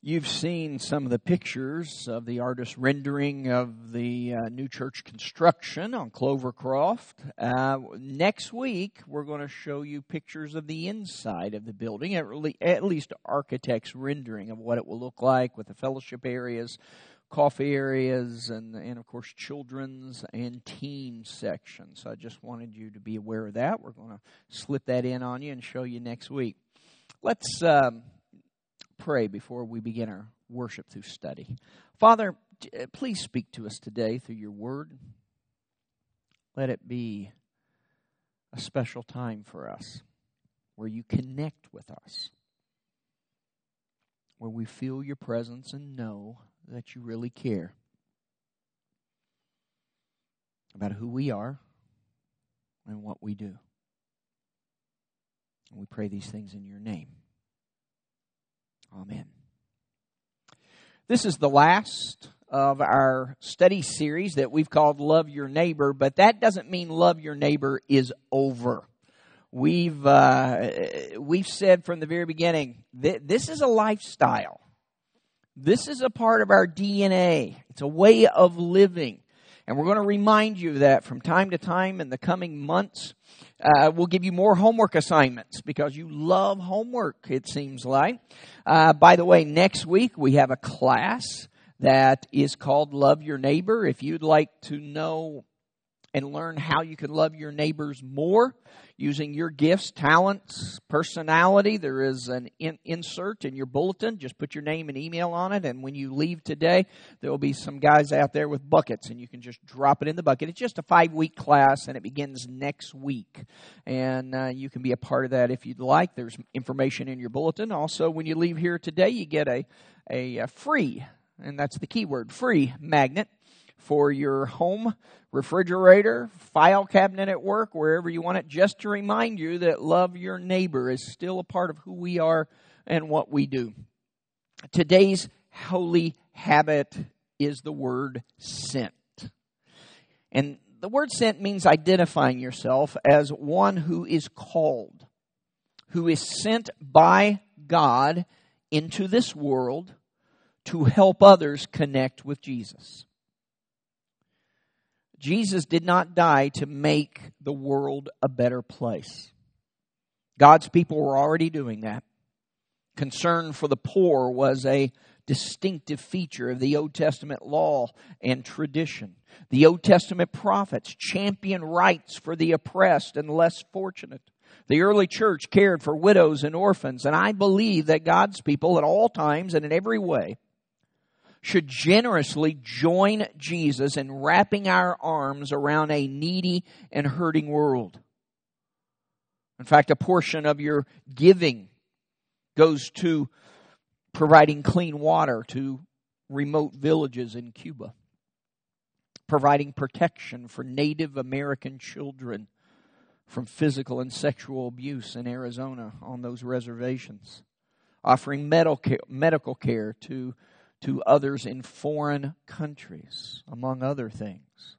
You've seen some of the pictures of the artist's rendering of the new church construction on Clovercroft. Next week, we're going to show you pictures of the inside of the building, at least architect's rendering of what it will look like with the fellowship areas, coffee areas, and of course, children's and teen sections. So I just wanted you to be aware of that. We're going to slip that in on you and show you next week. Let's pray before we begin our worship through study. Father, please speak to us today through your word. Let it be a special time for us where you connect with us, where we feel your presence and know that you really care about who we are and what we do. And we pray these things in your name. Amen. This is the last of our study series that we've called Love Your Neighbor, but that doesn't mean Love Your Neighbor is over. We've said from the very beginning that this is a lifestyle. This is a part of our DNA. It's a way of living. And we're going to remind you that from time to time in the coming months. We'll give you more homework assignments because you love homework, it seems like. By the way, next week we have a class that is called Love Your Neighbor. If you'd like to know and learn how you can love your neighbors more using your gifts, talents, personality, there is an insert in your bulletin. Just put your name and email on it, and when you leave today, there will be some guys out there with buckets, and you can just drop it in the bucket. It's just a 5-week class, and it begins next week, and you can be a part of that if you'd like. There's information in your bulletin. Also, when you leave here today, you get a free, and that's the key word, free magnet for your home refrigerator, file cabinet at work, wherever you want it, just to remind you that love your neighbor is still a part of who we are and what we do. Today's holy habit is the word sent. And the word sent means identifying yourself as one who is called, who is sent by God into this world to help others connect with Jesus. Jesus did not die to make the world a better place. God's people were already doing that. Concern for the poor was a distinctive feature of the Old Testament law and tradition. The Old Testament prophets championed rights for the oppressed and less fortunate. The early church cared for widows and orphans, and I believe that God's people at all times and in every way should generously join Jesus in wrapping our arms around a needy and hurting world. In fact, a portion of your giving goes to providing clean water to remote villages in Cuba, providing protection for Native American children from physical and sexual abuse in Arizona on those reservations, offering medical care to others in foreign countries, among other things.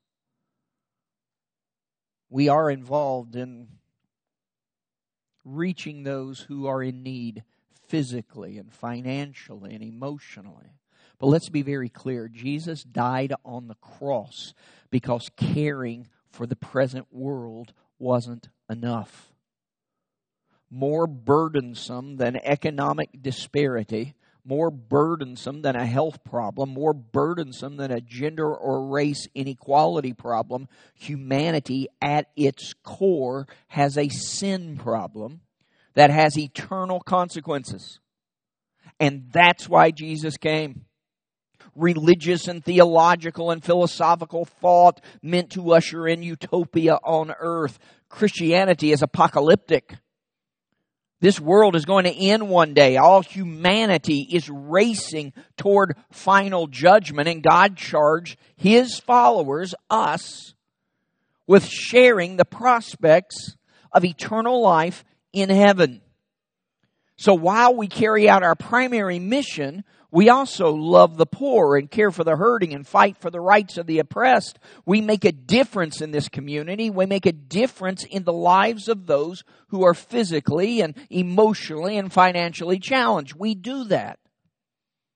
We are involved in reaching those who are in need physically and financially and emotionally. But let's be very clear. Jesus died on the cross because caring for the present world wasn't enough. More burdensome than economic disparity, more burdensome than a health problem, more burdensome than a gender or race inequality problem, humanity at its core has a sin problem that has eternal consequences. And that's why Jesus came. Religious and theological and philosophical thought meant to usher in utopia on earth. Christianity is apocalyptic. This world is going to end one day. All humanity is racing toward final judgment, and God charged His followers, us, with sharing the prospects of eternal life in heaven. So while we carry out our primary mission, we also love the poor and care for the hurting and fight for the rights of the oppressed. We make a difference in this community. We make a difference in the lives of those who are physically and emotionally and financially challenged. We do that.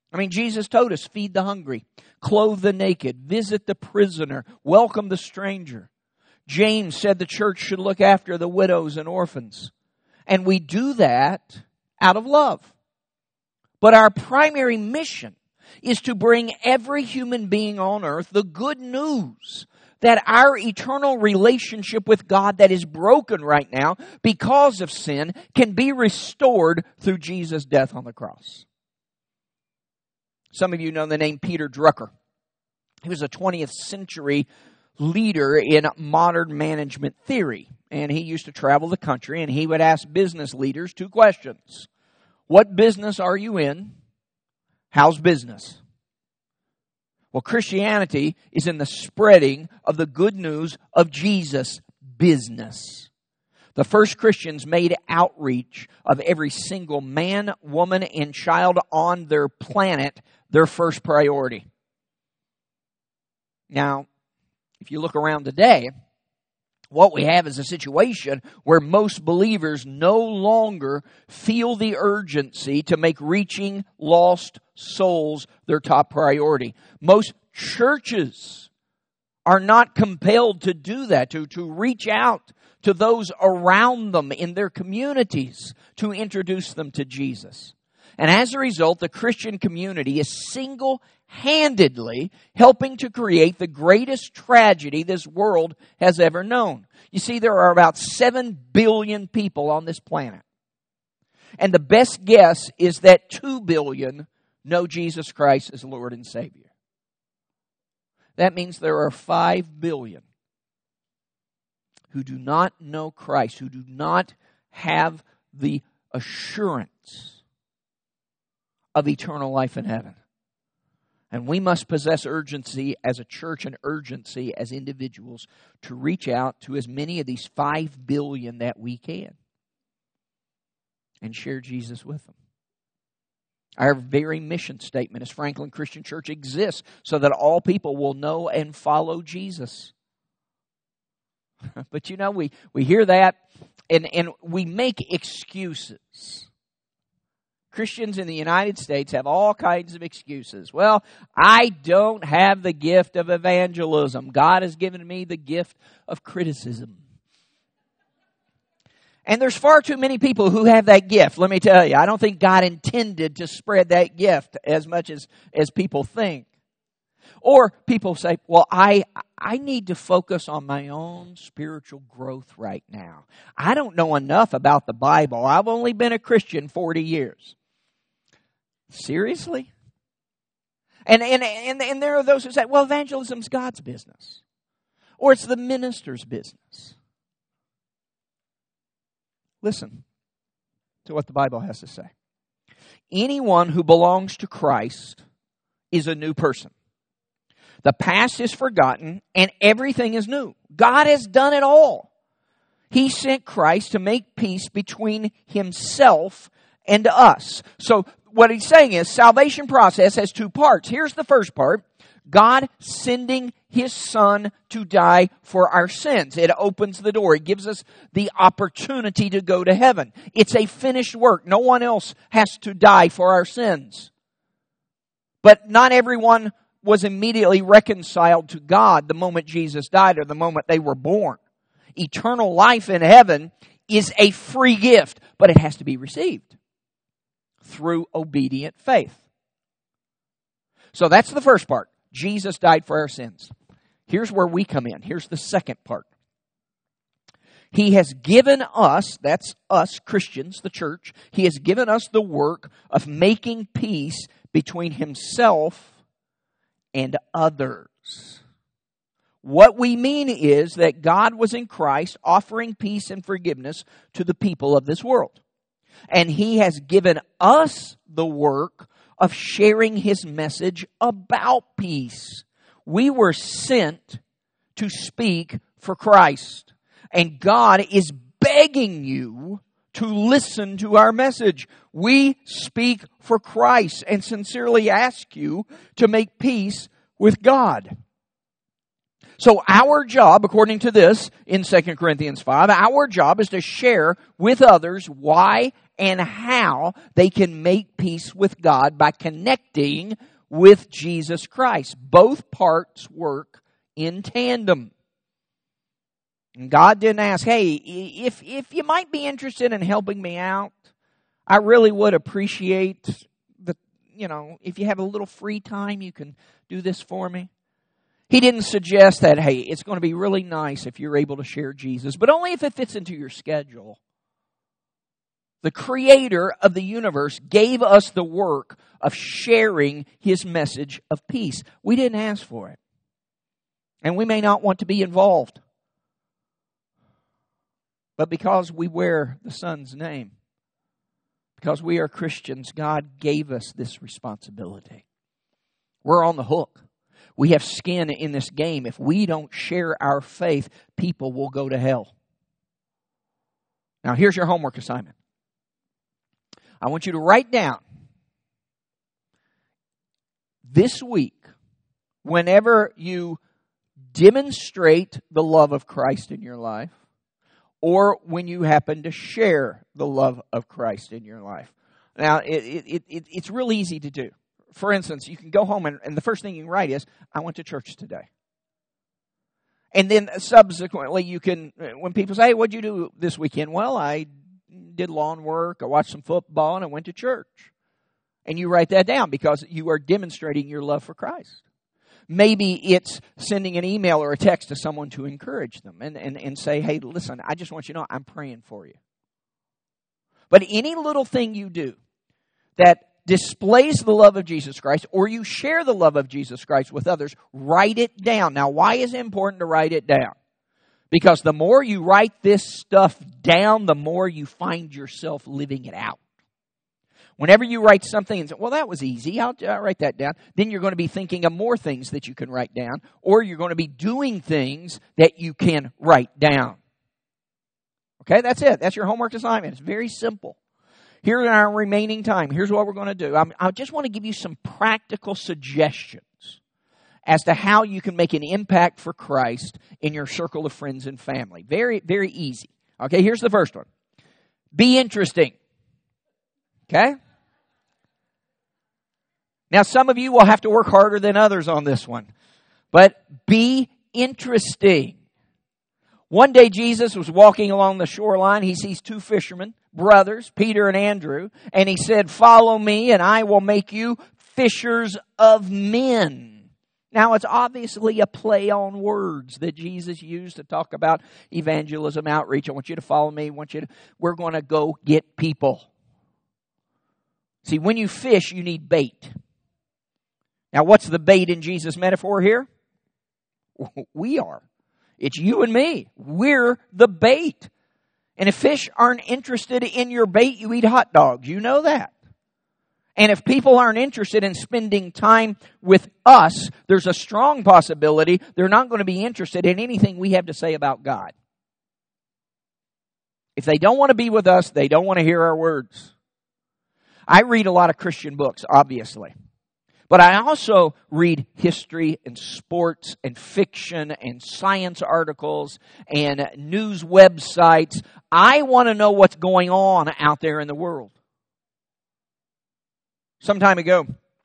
I mean, Jesus told us, feed the hungry, clothe the naked, visit the prisoner, welcome the stranger. James said the church should look after the widows and orphans. And we do that out of love. But our primary mission is to bring every human being on earth the good news that our eternal relationship with God that is broken right now because of sin can be restored through Jesus' death on the cross. Some of you know the name Peter Drucker. He was a 20th century leader in modern management theory. And he used to travel the country and he would ask business leaders 2 questions. What business are you in? How's business? Well, Christianity is in the spreading of the good news of Jesus' business. The first Christians made outreach of every single man, woman, and child on their planet their first priority. Now, if you look around today, what we have is a situation where most believers no longer feel the urgency to make reaching lost souls their top priority. Most churches are not compelled to do that, to reach out to those around them in their communities to introduce them to Jesus. And as a result, the Christian community is single-handedly helping to create the greatest tragedy this world has ever known. You see, there are about 7 billion people on this planet. And the best guess is that 2 billion know Jesus Christ as Lord and Savior. That means there are 5 billion who do not know Christ, who do not have the assurance of eternal life in heaven. And we must possess urgency as a church and urgency as individuals to reach out to as many of these 5 billion that we can and share Jesus with them. Our very mission statement as Franklin Christian Church exists so that all people will know and follow Jesus. But you know, we hear that and we make excuses. Christians in the United States have all kinds of excuses. Well, I don't have the gift of evangelism. God has given me the gift of criticism. And there's far too many people who have that gift, let me tell you. I don't think God intended to spread that gift as much as people think. Or people say, well, I need to focus on my own spiritual growth right now. I don't know enough about the Bible. I've only been a Christian 40 years. Seriously? And there are those who say, well, evangelism's God's business. Or it's the minister's business. Listen to what the Bible has to say. Anyone who belongs to Christ is a new person. The past is forgotten and everything is new. God has done it all. He sent Christ to make peace between himself and us. So what he's saying is salvation process has 2 parts. Here's the first part. God sending his Son to die for our sins. It opens the door. It gives us the opportunity to go to heaven. It's a finished work. No one else has to die for our sins. But not everyone was immediately reconciled to God the moment Jesus died or the moment they were born. Eternal life in heaven is a free gift, but it has to be received through obedient faith. So that's the first part. Jesus died for our sins. Here's where we come in. Here's the second part. He has given us, that's us Christians, the church, he has given us the work of making peace between himself and others. What we mean is that God was in Christ offering peace and forgiveness to the people of this world. And he has given us the work of sharing his message about peace. We were sent to speak for Christ. And God is begging you to listen to our message. We speak for Christ and sincerely ask you to make peace with God. So our job, according to this in 2 Corinthians 5, our job is to share with others why and how they can make peace with God by connecting with Jesus Christ. Both parts work in tandem. And God didn't ask, hey, if you might be interested in helping me out, I really would appreciate if you have a little free time, you can do this for me. He didn't suggest that, hey, it's going to be really nice if you're able to share Jesus, but only if it fits into your schedule. The Creator of the universe gave us the work of sharing His message of peace. We didn't ask for it. And we may not want to be involved. But because we wear the Son's name, because we are Christians, God gave us this responsibility. We're on the hook. We have skin in this game. If we don't share our faith, people will go to hell. Now, here's your homework assignment. I want you to write down this week, whenever you demonstrate the love of Christ in your life, or when you happen to share the love of Christ in your life. Now, it's real easy to do. For instance, you can go home and the first thing you can write is, I went to church today. And then subsequently you can, when people say, hey, what'd you do this weekend? Well, I did lawn work, I watched some football, and I went to church. And you write that down because you are demonstrating your love for Christ. Maybe it's sending an email or a text to someone to encourage them and say, hey, listen, I just want you to know I'm praying for you. But any little thing you do that displays the love of Jesus Christ, or you share the love of Jesus Christ with others, write it down. Now, why is it important to write it down? Because the more you write this stuff down, the more you find yourself living it out. Whenever you write something and say, well, that was easy, I'll write that down, then you're going to be thinking of more things that you can write down, or you're going to be doing things that you can write down. Okay, that's it. That's your homework assignment. It's very simple. Here in our remaining time, here's what we're going to do. I just want to give you some practical suggestions as to how you can make an impact for Christ in your circle of friends and family. Very, very easy. Okay, here's the first one. Be interesting. Okay? Now, some of you will have to work harder than others on this one. But be interesting. One day Jesus was walking along the shoreline. He sees two fishermen, brothers, Peter and Andrew. And he said, follow me and I will make you fishers of men. Now, it's obviously a play on words that Jesus used to talk about evangelism, outreach. I want you to follow me. We're going to go get people. See, when you fish, you need bait. Now, what's the bait in Jesus' metaphor here? We are. It's you and me. We're the bait. And if fish aren't interested in your bait, you eat hot dogs. You know that. And if people aren't interested in spending time with us, there's a strong possibility they're not going to be interested in anything we have to say about God. If they don't want to be with us, they don't want to hear our words. I read a lot of Christian books, obviously. But I also read history and sports and fiction and science articles and news websites. I want to know what's going on out there in the world. Some time ago,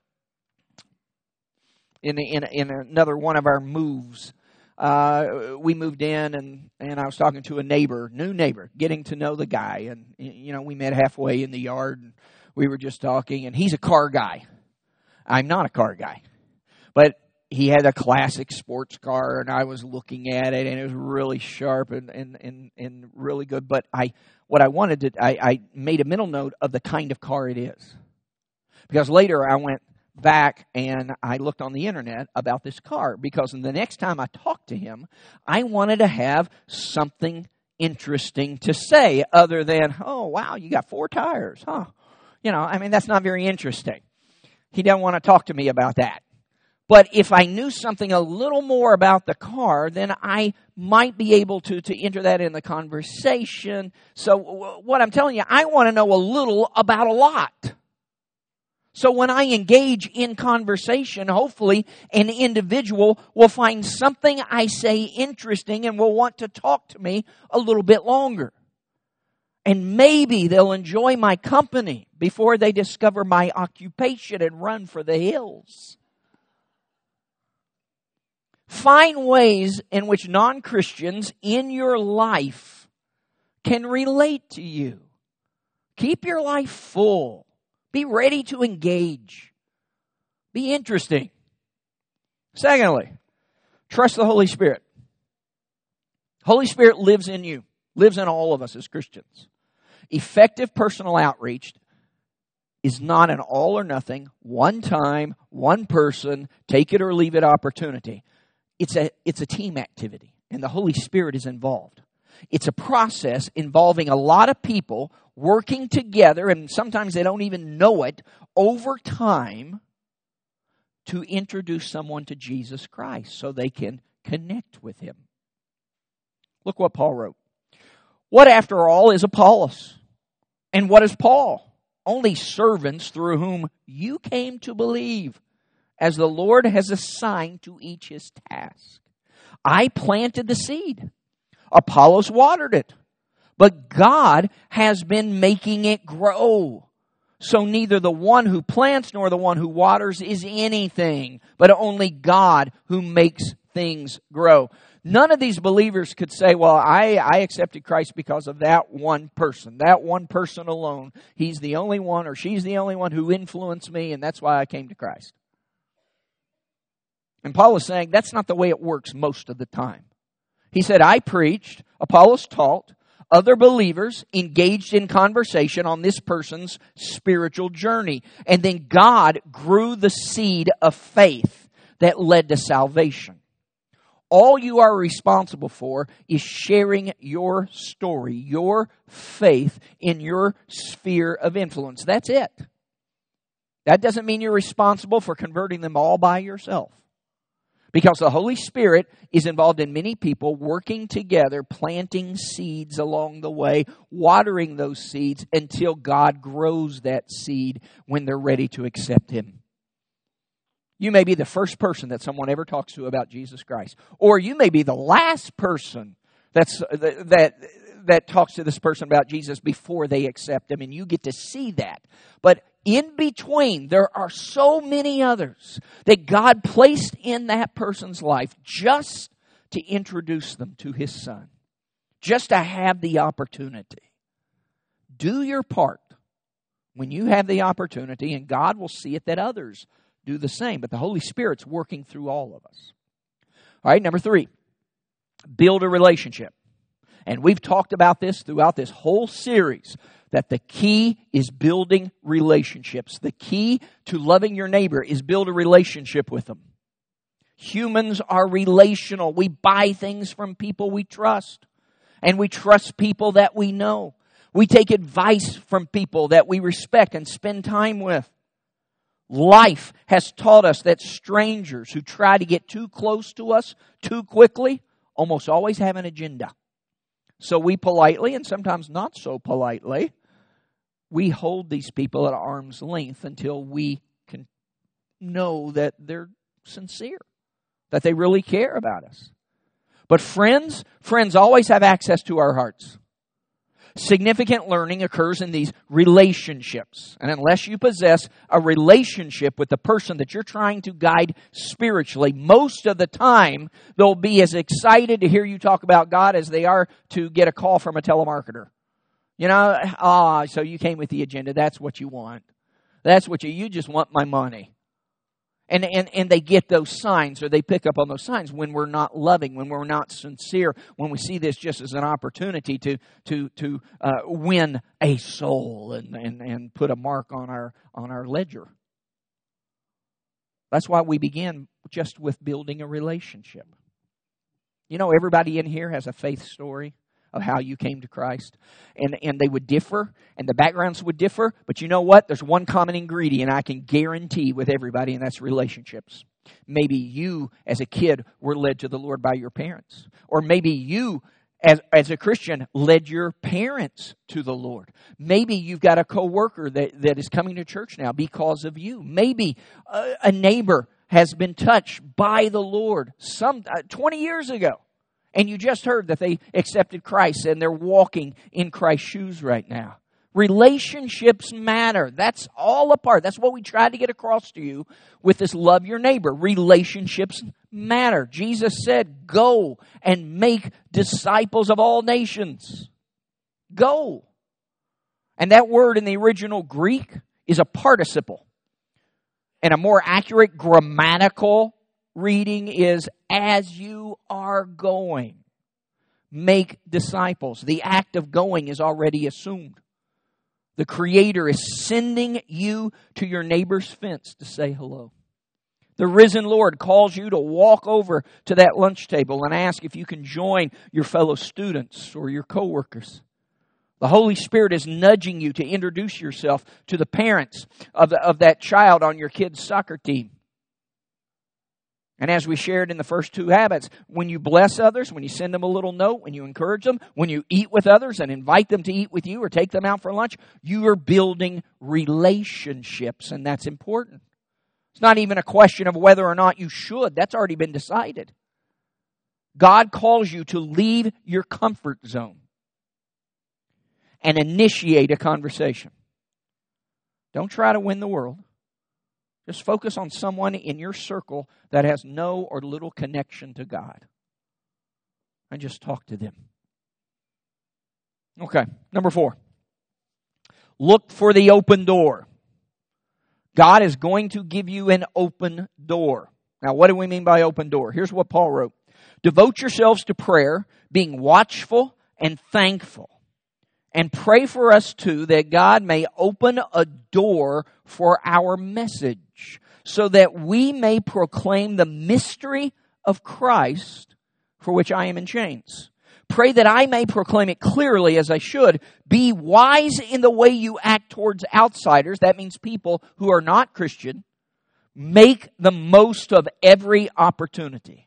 in another one of our moves, we moved in and I was talking to a new neighbor, getting to know the guy. And, we met halfway in the yard and we were just talking. And he's a car guy. I'm not a car guy. But he had a classic sports car and I was looking at it and it was really sharp and really good. But I made a mental note of the kind of car it is. Because later I went back and I looked on the internet about this car. Because the next time I talked to him, I wanted to have something interesting to say other than, oh, wow, you got 4 tires, huh? That's not very interesting. He doesn't want to talk to me about that. But if I knew something a little more about the car, then I might be able to enter that in the conversation. So what I'm telling you, I want to know a little about a lot. So when I engage in conversation, hopefully an individual will find something I say interesting and will want to talk to me a little bit longer. And maybe they'll enjoy my company before they discover my occupation and run for the hills. Find ways in which non-Christians in your life can relate to you. Keep your life full. Be ready to engage. Be interesting. Secondly, trust the Holy Spirit. Holy Spirit lives in you, lives in all of us as Christians. Effective personal outreach is not an all or nothing, one time, one person, take it or leave it opportunity. It's a team activity, and the Holy Spirit is involved. It's a process involving a lot of people working together, and sometimes they don't even know it, over time to introduce someone to Jesus Christ so they can connect with Him. Look what Paul wrote. What, after all, is Apollos? And what is Paul? Only servants through whom you came to believe, as the Lord has assigned to each his task. I planted the seed. Apollos watered it. But God has been making it grow. So neither the one who plants nor the one who waters is anything, but only God who makes things grow. None of these believers could say, well, I accepted Christ because of that one person alone. He's the only one or she's the only one who influenced me, and that's why I came to Christ. And Paul was saying that's not the way it works most of the time. He said, I preached, Apollos taught, other believers engaged in conversation on this person's spiritual journey. And then God grew the seed of faith that led to salvation. All you are responsible for is sharing your story, your faith in your sphere of influence. That's it. That doesn't mean you're responsible for converting them all by yourself. Because the Holy Spirit is involved in many people working together, planting seeds along the way, watering those seeds until God grows that seed when they're ready to accept Him. You may be the first person that someone ever talks to about Jesus Christ. Or you may be the last person that talks to this person about Jesus before they accept Him, and you get to see that. But in between, there are so many others that God placed in that person's life just to introduce them to His Son. Just to have the opportunity. Do your part when you have the opportunity, and God will see it that others do the same. But the Holy Spirit's working through all of us. All right, number 3. Build a relationship. And we've talked about this throughout this whole series, that the key is building relationships. The key to loving your neighbor is build a relationship with them. Humans are relational. We buy things from people we trust. And we trust people that we know. We take advice from people that we respect and spend time with. Life has taught us that strangers who try to get too close to us too quickly almost always have an agenda. So we politely, and sometimes not so politely, we hold these people at arm's length until we can know that they're sincere, that they really care about us. But friends always have access to our hearts. Significant learning occurs in these relationships. And unless you possess a relationship with the person that you're trying to guide spiritually, most of the time they'll be as excited to hear you talk about God as they are to get a call from a telemarketer. You know, so you came with the agenda. That's what you want. That's what you just want my money. And they get those signs, or they pick up on those signs when we're not loving, when we're not sincere, when we see this just as an opportunity to win a soul and put a mark on our ledger. That's why we begin just with building a relationship. You know, everybody in here has a faith story of how you came to Christ. And they would differ, and the backgrounds would differ. But you know what? There's one common ingredient I can guarantee with everybody, and that's relationships. Maybe you, as a kid, were led to the Lord by your parents. Or maybe you, as a Christian, led your parents to the Lord. Maybe you've got a coworker that is coming to church now because of you. Maybe a neighbor has been touched by the Lord 20 years ago. And you just heard that they accepted Christ and they're walking in Christ's shoes right now. Relationships matter. That's all a part. That's what we tried to get across to you with this love your neighbor. Relationships matter. Jesus said, go and make disciples of all nations. Go. And that word in the original Greek is a participle. And a more accurate grammatical reading is as you are going. Make disciples. The act of going is already assumed. The Creator is sending you to your neighbor's fence to say hello. The risen Lord calls you to walk over to that lunch table and ask if you can join your fellow students or your coworkers. The Holy Spirit is nudging you to introduce yourself to the parents of that child on your kid's soccer team. And as we shared in the first two habits, when you bless others, when you send them a little note, when you encourage them, when you eat with others and invite them to eat with you or take them out for lunch, you are building relationships, and that's important. It's not even a question of whether or not you should. That's already been decided. God calls you to leave your comfort zone and initiate a conversation. Don't try to win the world. Just focus on someone in your circle that has no or little connection to God. And just talk to them. Okay, number 4. Look for the open door. God is going to give you an open door. Now, what do we mean by open door? Here's what Paul wrote. Devote yourselves to prayer, being watchful and thankful. And pray for us too that God may open a door for our message so that we may proclaim the mystery of Christ for which I am in chains. Pray that I may proclaim it clearly as I should. Be wise in the way you act towards outsiders. That means people who are not Christian. Make the most of every opportunity.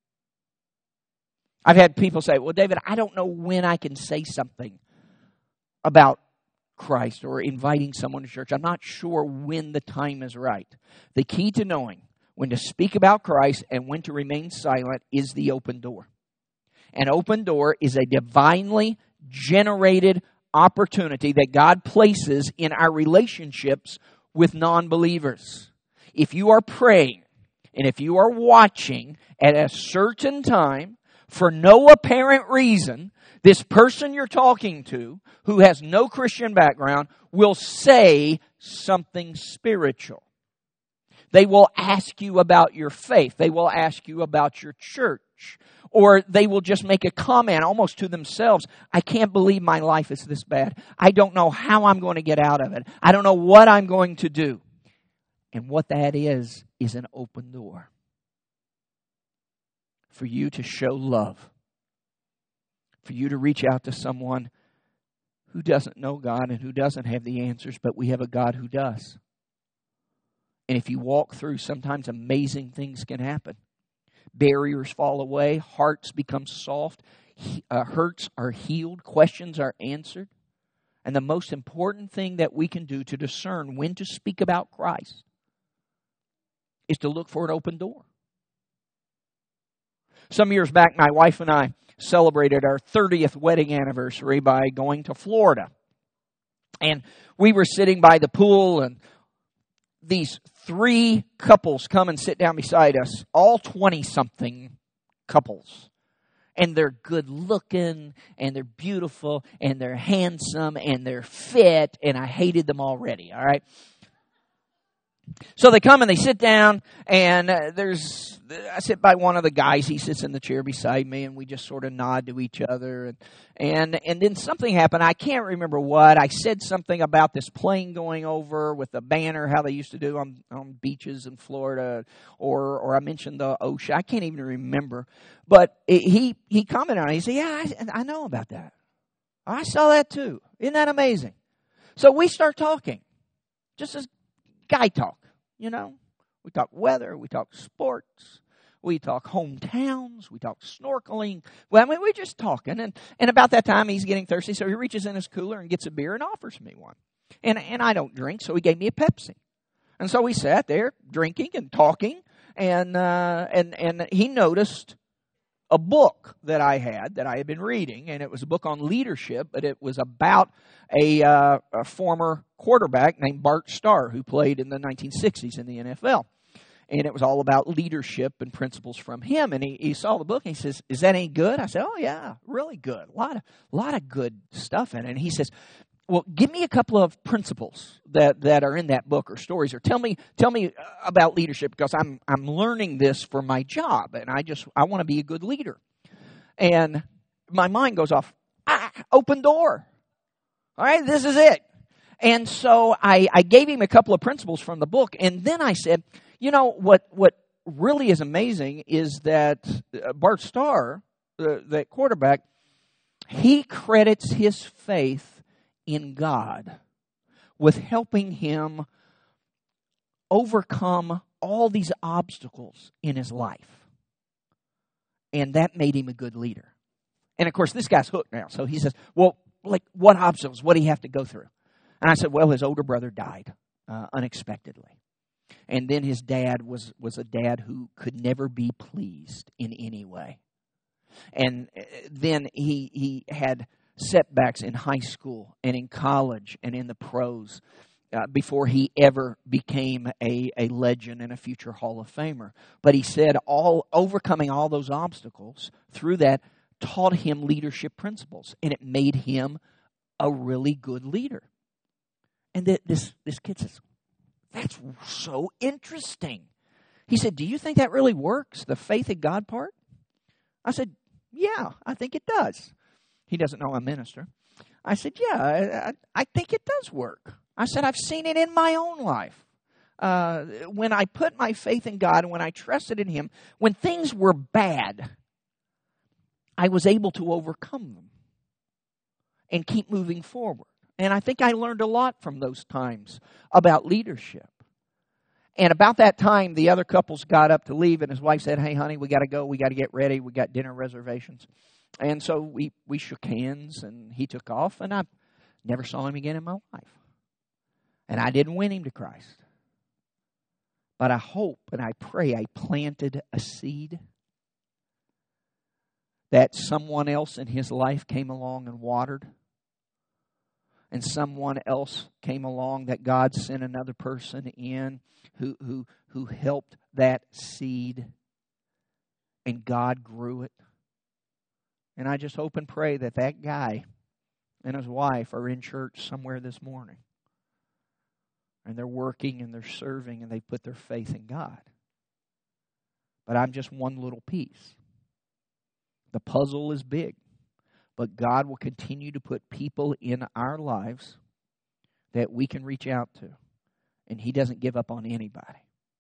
I've had people say, well, David, I don't know when I can say something about Christ or inviting someone to church. I'm not sure when the time is right. The key to knowing when to speak about Christ and when to remain silent is the open door. An open door is a divinely generated opportunity that God places in our relationships with non-believers. If you are praying and if you are watching at a certain time for no apparent reason, this person you're talking to, who has no Christian background, will say something spiritual. They will ask you about your faith. They will ask you about your church. Or they will just make a comment almost to themselves. I can't believe my life is this bad. I don't know how I'm going to get out of it. I don't know what I'm going to do. And what that is an open door for you to show love. For you to reach out to someone who doesn't know God and who doesn't have the answers, but we have a God who does. And if you walk through, sometimes amazing things can happen. Barriers fall away, hearts become soft, hurts are healed, questions are answered. And the most important thing that we can do to discern when to speak about Christ is to look for an open door. Some years back, my wife and I celebrated our 30th wedding anniversary by going to Florida. And we were sitting by the pool, and these 3 couples come and sit down beside us, all 20-something couples. And they're good looking, and they're beautiful, and they're handsome, and they're fit, and I hated them already, all right? So they come and they sit down, and I sit by one of the guys. He sits in the chair beside me, and we just sort of nod to each other. And then something happened. I can't remember what. I said something about this plane going over with a banner, how they used to do on beaches in Florida, or I mentioned the ocean. I can't even remember. But he commented on it. He said, yeah, I know about that. I saw that too. Isn't that amazing? So we start talking, just as guy talk, you know. We talk weather, we talk sports, we talk hometowns, we talk snorkeling. Well, I mean, we're just talking. And about that time, he's getting thirsty, so he reaches in his cooler and gets a beer and offers me one. And I don't drink, so he gave me a Pepsi. And so we sat there drinking and talking, and he noticed a book that I had been reading, and it was a book on leadership, but it was about a former quarterback named Bart Starr who played in the 1960s in the NFL. And it was all about leadership and principles from him. And he saw the book and he says, "Is that any good?" I said, "Oh yeah, really good. A lot of good stuff in it." And he says, "Well, give me a couple of principles that are in that book or stories, or tell me about leadership, because I'm learning this for my job, and I want to be a good leader." And my mind goes off, open door. All right, this is it. And so I gave him a couple of principles from the book, and then I said, you know, what really is amazing is that Bart Starr, that quarterback, he credits his faith in God with helping him overcome all these obstacles in his life. And that made him a good leader. And of course, this guy's hooked now. So he says, "Well, like, what obstacles? What did he have to go through?" And I said, "Well, his older brother died unexpectedly. And then his dad was a dad who could never be pleased in any way. And then he had setbacks in high school and in college and in the pros before he ever became a legend and a future Hall of Famer. But he said overcoming all those obstacles through that taught him leadership principles, and it made him a really good leader." And this kid says, "That's so interesting." He said, "Do you think that really works, the faith in God part?" I said, "Yeah, I think it does." He doesn't know I'm a minister. I said, "Yeah, I think it does work." I said, "I've seen it in my own life. When I put my faith in God and when I trusted in Him, when things were bad, I was able to overcome them and keep moving forward. And I think I learned a lot from those times about leadership." And about that time, the other couples got up to leave, and his wife said, "Hey, honey, we got to go. We got to get ready. We got dinner reservations." And so we shook hands, and he took off, and I never saw him again in my life. And I didn't win him to Christ. But I hope and I pray I planted a seed that someone else in his life came along and watered. And someone else came along that God sent another person in who helped that seed, and God grew it. And I just hope and pray that guy and his wife are in church somewhere this morning. And they're working and they're serving and they put their faith in God. But I'm just one little piece. The puzzle is big. But God will continue to put people in our lives that we can reach out to. And He doesn't give up on anybody.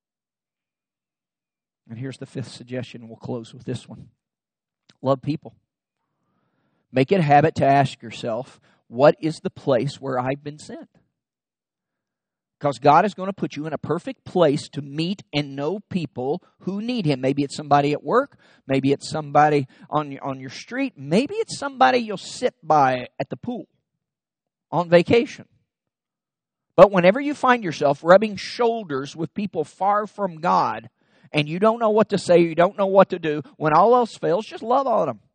And here's the fifth suggestion, and we'll close with this one. Love people. Make it a habit to ask yourself, what is the place where I've been sent? Because God is going to put you in a perfect place to meet and know people who need Him. Maybe it's somebody at work. Maybe it's somebody on your street. Maybe it's somebody you'll sit by at the pool on vacation. But whenever you find yourself rubbing shoulders with people far from God and you don't know what to say, you don't know what to do, when all else fails, just love on them.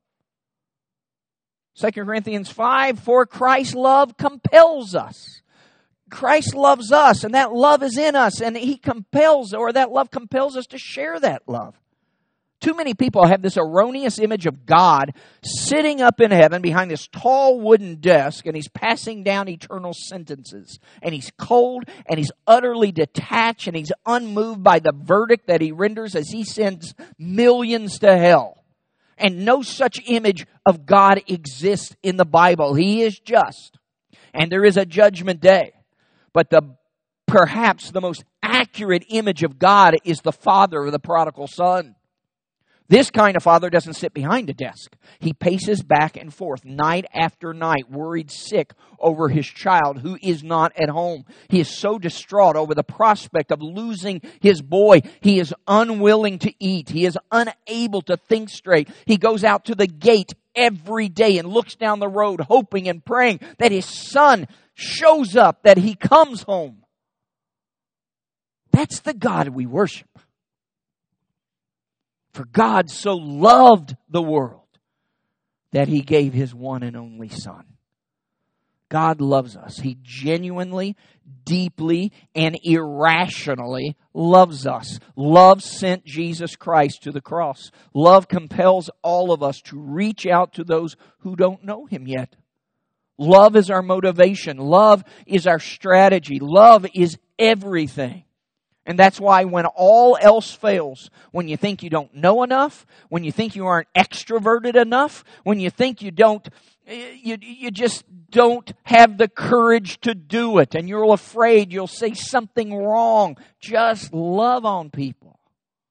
2 Corinthians 5, "For Christ's love compels us." Christ loves us, and that love is in us, and that love compels us to share that love. Too many people have this erroneous image of God sitting up in heaven behind this tall wooden desk, and He's passing down eternal sentences. And He's cold, and He's utterly detached, and He's unmoved by the verdict that He renders as He sends millions to hell. And no such image of God exists in the Bible. He is just, and there is a judgment day. But perhaps the most accurate image of God is the father of the prodigal son. This kind of father doesn't sit behind a desk. He paces back and forth night after night, worried sick over his child who is not at home. He is so distraught over the prospect of losing his boy. He is unwilling to eat. He is unable to think straight. He goes out to the gate every day and looks down the road hoping and praying that his son shows up, that he comes home. That's the God we worship. For God so loved the world that He gave His one and only Son. God loves us. He genuinely, deeply, and irrationally loves us. Love sent Jesus Christ to the cross. Love compels all of us to reach out to those who don't know Him yet. Love is our motivation. Love is our strategy. Love is everything. And that's why when all else fails, when you think you don't know enough, when you think you aren't extroverted enough, when you think you just don't have the courage to do it, and you're afraid you'll say something wrong, just love on people.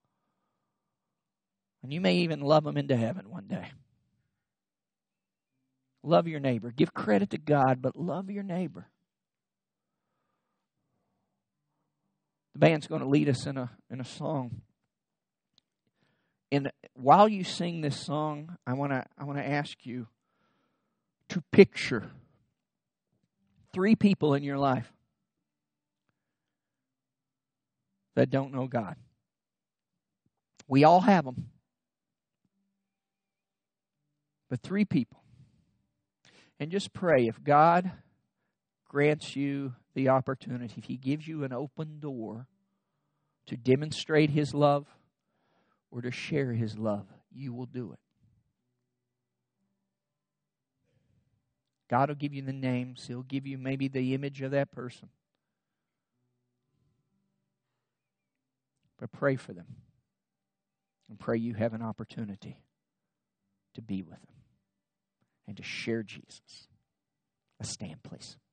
And you may even love them into heaven one day. Love your neighbor. Give credit to God, but love your neighbor. The band's going to lead us in a song. And while you sing this song, I want to ask you to picture 3 people in your life that don't know God. We all have them. But 3 people. And just pray if God grants you the opportunity, if He gives you an open door to demonstrate His love or to share His love, you will do it. God will give you the names. He'll give you maybe the image of that person. But pray for them. And pray you have an opportunity to be with them and to share Jesus. Let's stand, please.